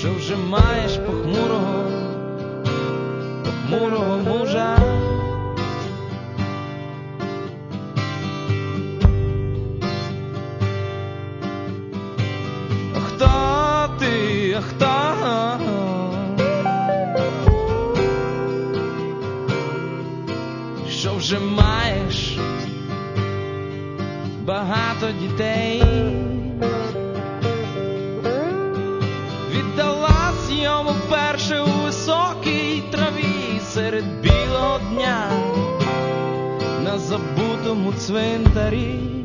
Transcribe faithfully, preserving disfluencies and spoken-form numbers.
що вже маєш похмурого, похмурого мужа. А хто ти, а хто? Що вже маєш багато дітей, віддалась йому перше у високій траві серед білого дня на забутому цвинтарі.